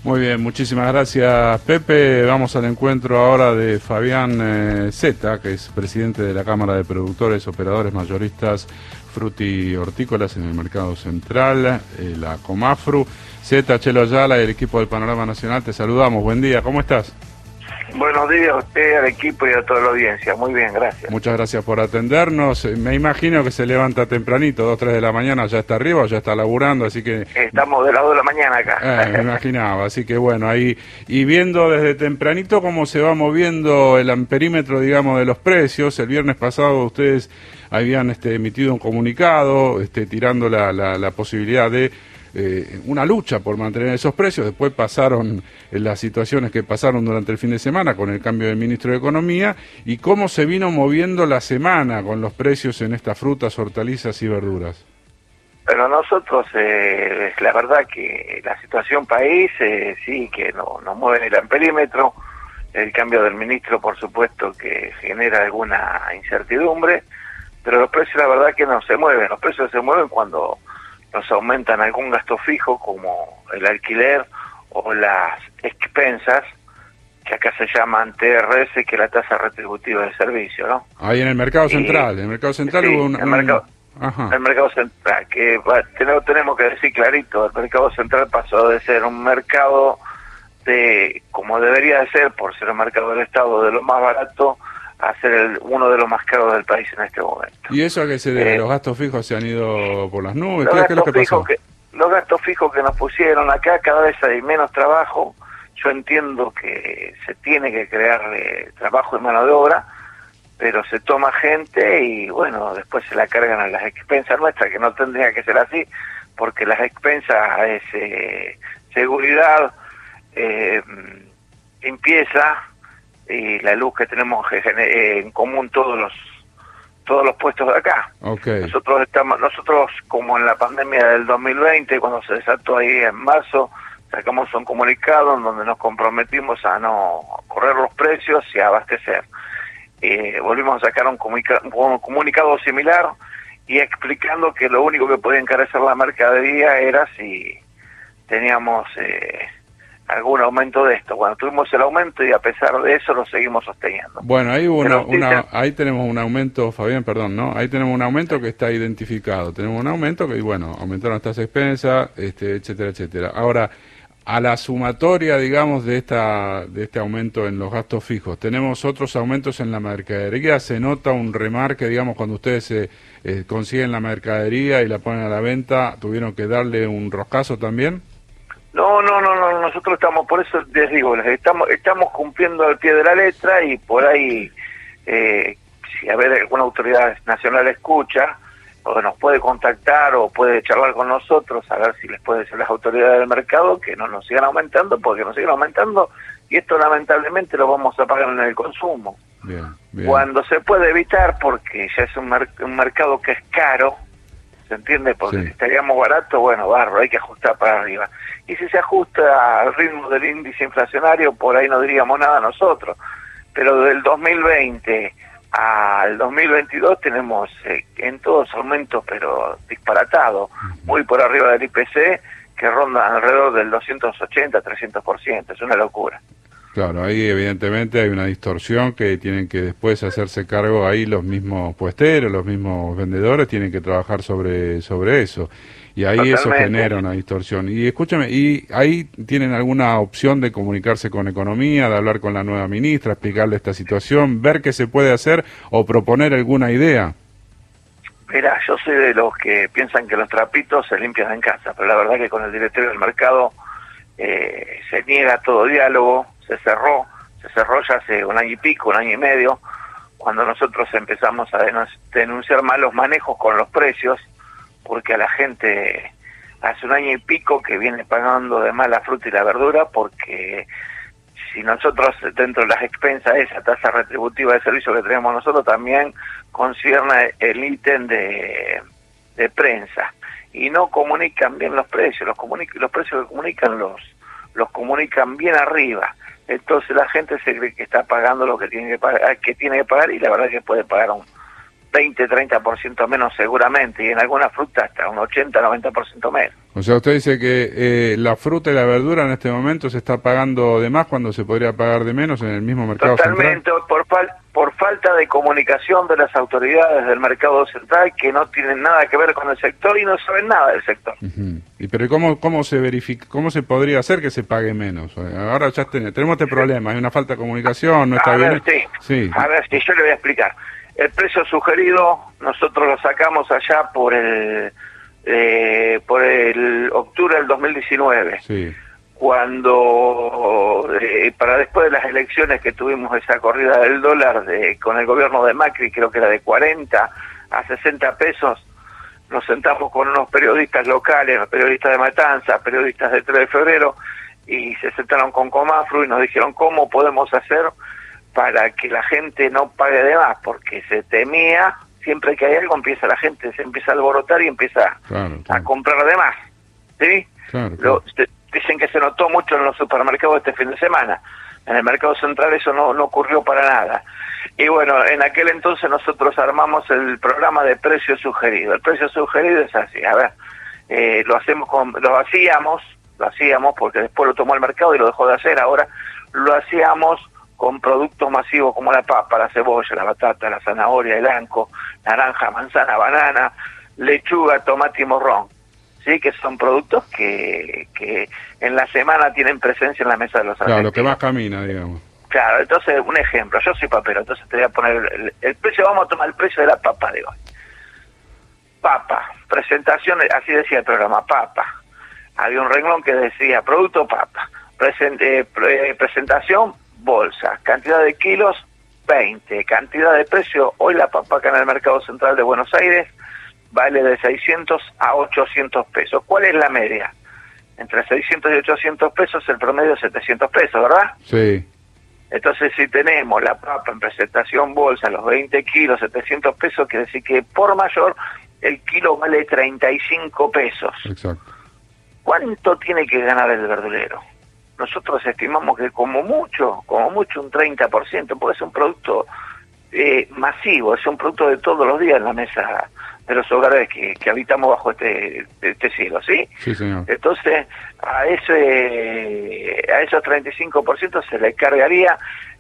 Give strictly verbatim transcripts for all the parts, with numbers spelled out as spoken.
Muy bien, muchísimas gracias, Pepe. Vamos al encuentro ahora de Fabián eh, Zeta, que es presidente de la Cámara de Productores, Operadores Mayoristas Fruti-Hortícolas en el Mercado Central, eh, la Comafru. Zeta, Chelo Ayala y el equipo del Panorama Nacional, te saludamos. Buen día, ¿cómo estás? Buenos días a usted, al equipo y a toda la audiencia. Muy bien, gracias. Muchas gracias por atendernos. Me imagino que se levanta tempranito, dos, tres de la mañana, ya está arriba, ya está laburando, así que... Estamos de las dos de la mañana acá. Eh, me imaginaba, así que bueno, ahí... Y viendo desde tempranito cómo se va moviendo el amperímetro, digamos, de los precios. El viernes pasado ustedes habían este, emitido un comunicado este, tirando la, la, la posibilidad de... Eh, una lucha por mantener esos precios. Después pasaron eh, las situaciones que pasaron durante el fin de semana con el cambio del ministro de Economía y cómo se vino moviendo la semana con los precios en estas frutas, hortalizas y verduras. Pero nosotros, eh, la verdad que la situación país eh, sí que no, nos mueve el amperímetro. El cambio del ministro, por supuesto, que genera alguna incertidumbre, pero los precios la verdad que no se mueven. Los precios se mueven cuando nos aumentan algún gasto fijo como el alquiler o las expensas, que acá se llaman T R S, que es la tasa retributiva de servicio, ¿no? Ahí en el mercado central, y, en el mercado central sí, hubo un... El mercado, Ajá. el mercado central, que bueno, tenemos, tenemos que decir clarito, el mercado central pasó de ser un mercado de, como debería de ser, por ser un mercado del Estado de lo más barato, a ser el, uno de los más caros del país en este momento. ¿Y eso a qué se debe? Eh, ¿Los gastos fijos se han ido por las nubes? Los, ¿Qué, gastos ¿qué es lo que pasó? Que, los gastos fijos que nos pusieron acá, cada vez hay menos trabajo. Yo entiendo que se tiene que crear eh, trabajo y mano de obra, pero se toma gente y bueno, después se la cargan a las expensas nuestras, que no tendría que ser así, porque las expensas es eh, seguridad, eh, limpieza, y la luz que tenemos en común todos los todos los puestos de acá. Okay. Nosotros estamos nosotros como en la pandemia del dos mil veinte, cuando se desató ahí en marzo, sacamos un comunicado en donde nos comprometimos a no correr los precios y a abastecer. Eh, volvimos a sacar un, comunica un comunicado similar y explicando que lo único que podía encarecer la mercadería era si teníamos eh, algún aumento de esto. Bueno, tuvimos el aumento y a pesar de eso lo seguimos sosteniendo. Bueno, ahí hubo una, una, ahí tenemos un aumento, Fabián, perdón, ¿no? Ahí tenemos un aumento que está identificado. Tenemos un aumento que, bueno, aumentaron estas expensas, este, etcétera, etcétera. Ahora, a la sumatoria, digamos, de esta de este aumento en los gastos fijos, tenemos otros aumentos en la mercadería. ¿Se nota un remarque, digamos, cuando ustedes se, eh, consiguen la mercadería y la ponen a la venta, tuvieron que darle un roscazo también? No, no, no, no, nosotros estamos, por eso les digo, estamos estamos cumpliendo al pie de la letra y por ahí, eh, si a ver alguna autoridad nacional escucha, o nos puede contactar o puede charlar con nosotros, a ver si les puede decir las autoridades del mercado que no nos sigan aumentando, porque nos siguen aumentando y esto lamentablemente lo vamos a pagar en el consumo. Bien, bien. Cuando se puede evitar, porque ya es un, mer un mercado que es caro, ¿se entiende? Porque sí. Si estaríamos baratos, bueno, barro, hay que ajustar para arriba. Y si se ajusta al ritmo del índice inflacionario, por ahí no diríamos nada nosotros. Pero del dos mil veinte al dos mil veintidós tenemos eh, en todos aumentos, pero disparatados, muy por arriba del I P C, que rondan alrededor del doscientos ochenta, trescientos por ciento. Es una locura. Claro, ahí evidentemente hay una distorsión que tienen que después hacerse cargo ahí los mismos puesteros, los mismos vendedores, tienen que trabajar sobre sobre eso. Y ahí Totalmente. Eso genera una distorsión. Y escúchame, ¿y ahí tienen alguna opción de comunicarse con Economía, de hablar con la nueva ministra, explicarle esta situación, ver qué se puede hacer o proponer alguna idea? Mira, yo soy de los que piensan que los trapitos se limpian en casa, pero la verdad que con el directorio del mercado eh, se niega todo diálogo. Se cerró, se cerró ya hace un año y pico, un año y medio, cuando nosotros empezamos a denunciar malos manejos con los precios, porque a la gente hace un año y pico que viene pagando de más la fruta y la verdura, porque si nosotros dentro de las expensas, esa tasa retributiva de servicio que tenemos nosotros también concierne el ítem de, de prensa, y no comunican bien los precios, los, los precios que comunican los, los comunican bien arriba. Entonces la gente se cree que está pagando lo que tiene que pagar, que tiene que pagar y la verdad es que puede pagar un veinte, treinta por ciento menos seguramente, y en algunas frutas hasta un ochenta, noventa por ciento menos. O sea, usted dice que eh, la fruta y la verdura en este momento se está pagando de más cuando se podría pagar de menos en el mismo mercado Totalmente, central. por, fal por falta de comunicación de las autoridades del mercado central, que no tienen nada que ver con el sector y no saben nada del sector. Uh-huh. Y pero ¿cómo, cómo se verifica, cómo se podría hacer que se pague menos? Ahora ya ten, tenemos este problema, hay una falta de comunicación, no está a bien. Ver, sí. Sí. A ver, sí, yo le voy a explicar. El precio sugerido, nosotros lo sacamos allá por el eh, por el octubre del dos mil diecinueve. Sí. Cuando, eh, para después de las elecciones que tuvimos esa corrida del dólar de, con el gobierno de Macri, creo que era de cuarenta a sesenta pesos, nos sentamos con unos periodistas locales, periodistas de Matanza, periodistas de tres de febrero, y se sentaron con Comafru y nos dijeron cómo podemos hacer para que la gente no pague de más, porque se temía, siempre que hay algo empieza la gente, se empieza a alborotar y empieza claro, claro. a comprar de más, ¿sí? Claro, claro. Lo, se, dicen que se notó mucho en los supermercados este fin de semana, en el mercado central eso no, no ocurrió para nada. Y bueno, en aquel entonces nosotros armamos el programa de precio sugerido. El precio sugerido es así, a ver, eh, lo hacemos con, lo hacíamos, lo hacíamos porque después lo tomó el mercado y lo dejó de hacer, ahora lo hacíamos con productos masivos como la papa, la cebolla, la batata, la zanahoria, el anco, naranja, manzana, banana, lechuga, tomate y morrón, sí, que son productos que, que en la semana tienen presencia en la mesa de los argentinos. Claro, lo que más camina, digamos. Claro, entonces, un ejemplo, yo soy papero, entonces te voy a poner el, el precio, vamos a tomar el precio de la papa de hoy. Papa, presentación, así decía el programa, papa. Había un renglón que decía, producto papa, Present, eh, pre, presentación, bolsa, cantidad de kilos, veinte, cantidad de precio, hoy la papa acá en el mercado central de Buenos Aires vale de seiscientos a ochocientos pesos. ¿Cuál es la media? Entre seiscientos y ochocientos pesos, el promedio es setecientos pesos, ¿verdad? Sí. Entonces, si tenemos la papa en presentación bolsa, los veinte kilos, setecientos pesos, quiere decir que por mayor el kilo vale treinta y cinco pesos. Exacto. ¿Cuánto tiene que ganar el verdulero? Nosotros estimamos que como mucho, como mucho un treinta por ciento, porque es un producto eh, masivo, es un producto de todos los días en la mesa de los hogares que, que habitamos bajo este, este cielo, ¿sí? Sí, señor. Entonces, a ese a esos treinta y cinco por ciento se le cargaría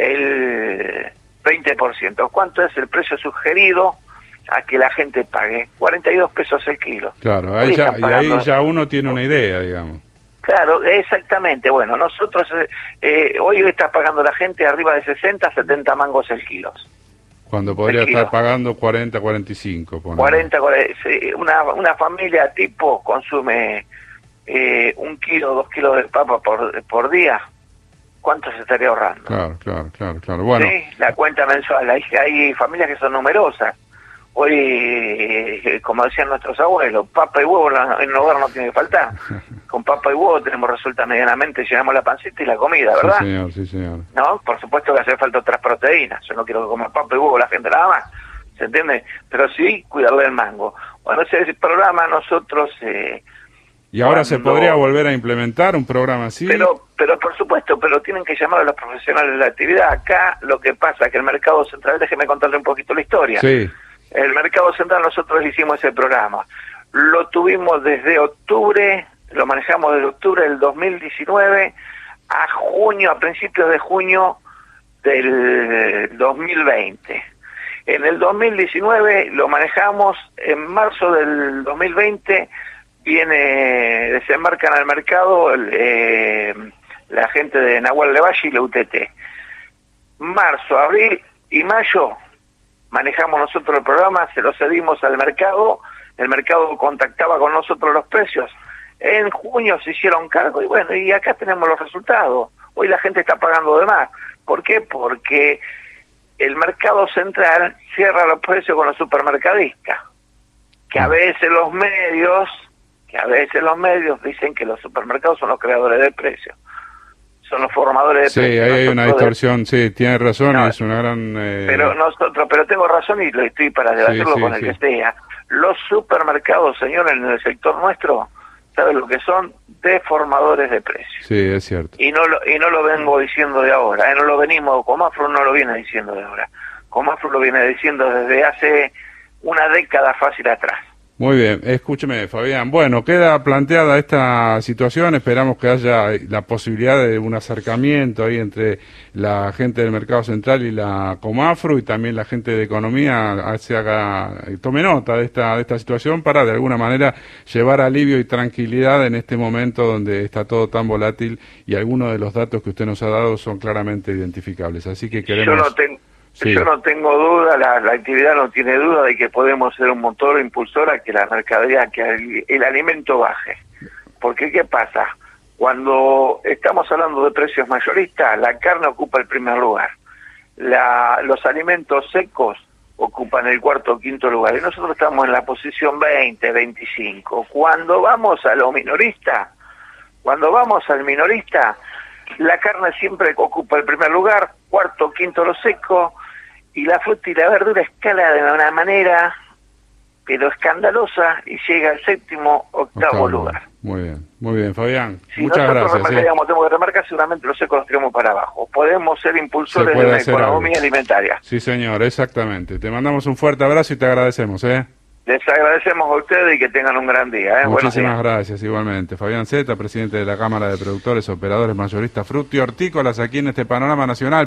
el veinte por ciento. ¿Cuánto es el precio sugerido a que la gente pague? cuarenta y dos pesos el kilo. Claro, ahí ya, y ahí ya uno tiene una idea, digamos. Claro, exactamente. Bueno, nosotros eh, hoy está pagando la gente arriba de sesenta, setenta mangos el kilo. Cuando podría estar pagando cuarenta, cuarenta y cinco. cuarenta, cuarenta, una, una familia tipo consume eh, un kilo, dos kilos de papa por, por día. ¿Cuánto se estaría ahorrando? Claro, claro, claro, claro. Bueno. Sí, la cuenta mensual. Hay, hay familias que son numerosas. Hoy, eh, como decían nuestros abuelos, papa y huevo en el hogar no tiene que faltar. Con papa y huevo tenemos resuelta medianamente, llenamos la pancita y la comida, ¿verdad? Sí, señor, sí, señor. No, por supuesto que hace falta otras proteínas. Yo no quiero comer papa y huevo la gente nada más, ¿se entiende? Pero sí cuidarle el mango. Bueno, ese programa nosotros... Eh, ¿Y ahora cuando... se podría volver a implementar un programa así? Pero, pero por supuesto, pero tienen que llamar a los profesionales de la actividad. Acá lo que pasa es que el mercado central, déjeme contarle un poquito la historia. Sí. El mercado central nosotros hicimos ese programa. Lo tuvimos desde octubre, lo manejamos desde octubre del dos mil diecinueve a junio, a principios de junio del dos mil veinte. En el dos mil diecinueve lo manejamos, en marzo del dos mil veinte viene, desembarcan al mercado eh, la gente de Nahuel Levalle y la U T T. Marzo, abril y mayo manejamos nosotros el programa, se lo cedimos al mercado, el mercado contactaba con nosotros los precios. En junio se hicieron cargo y bueno, y acá tenemos los resultados. Hoy la gente está pagando de más. ¿Por qué? Porque el mercado central cierra los precios con los supermercadistas. Que a veces los medios, que a veces los medios dicen que los supermercados son los creadores de precios. Son los formadores de sí, precios. Sí, hay una distorsión, de... sí, tiene razón, no, es una gran... Eh... Pero nosotros, pero tengo razón y lo estoy para debatirlo sí, sí, con el sí. que sea. Los supermercados, señores, en el sector nuestro, ¿saben lo que son? Deformadores de precios. Sí, es cierto. Y no lo, y no lo vengo diciendo de ahora, ¿eh? No lo venimos, Comafru no lo viene diciendo de ahora. Comafru lo viene diciendo desde hace una década fácil atrás. Muy bien, escúcheme, Fabián. Bueno, queda planteada esta situación, esperamos que haya la posibilidad de un acercamiento ahí entre la gente del Mercado Central y la Comafru, y también la gente de Economía se haga, tome nota de esta, de esta situación para de alguna manera llevar alivio y tranquilidad en este momento donde está todo tan volátil y algunos de los datos que usted nos ha dado son claramente identificables. Así que queremos... Yo no tengo... Sí. Yo no tengo duda, la, la actividad no tiene duda de que podemos ser un motor impulsor a que la mercadería, que el, el alimento baje. Porque ¿qué pasa? Cuando estamos hablando de precios mayoristas, la carne ocupa el primer lugar. La, los alimentos secos ocupan el cuarto o quinto lugar. Y nosotros estamos en la posición veinte, veinticinco. Cuando vamos a lo minorista, cuando vamos al minorista, la carne siempre ocupa el primer lugar, cuarto, quinto lo seco, y la fruta y la verdura escala de una manera, pero escandalosa, y llega al séptimo, octavo, octavo lugar. Muy bien, muy bien, Fabián. Si muchas nosotros gracias. Tenemos que remarcar, seguramente los secos los tiramos para abajo. Podemos ser impulsores de la economía algo. alimentaria. Sí, señor, exactamente. Te mandamos un fuerte abrazo y te agradecemos, ¿eh? Les agradecemos a ustedes y que tengan un gran día. ¿eh? Muchísimas gracias, igualmente. Fabián Zeta, presidente de la Cámara de Productores, Operadores Mayoristas Fruti Hortícolas, aquí en este Panorama Nacional.